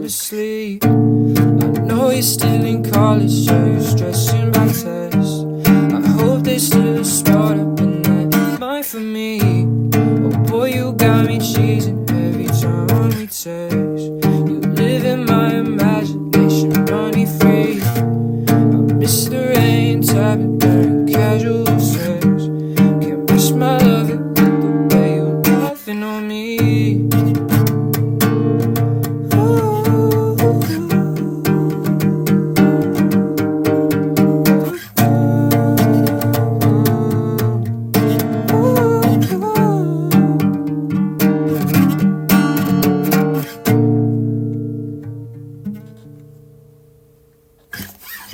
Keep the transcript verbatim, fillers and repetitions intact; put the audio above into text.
to sleep. I know you're still in college, so you're stressing about tests. I hope there's still a spot up in that mind for me. Oh boy, you got me cheesing every time we text. You live in my imagination, run me free. I miss the rain tapping during casual sex. Can't risk my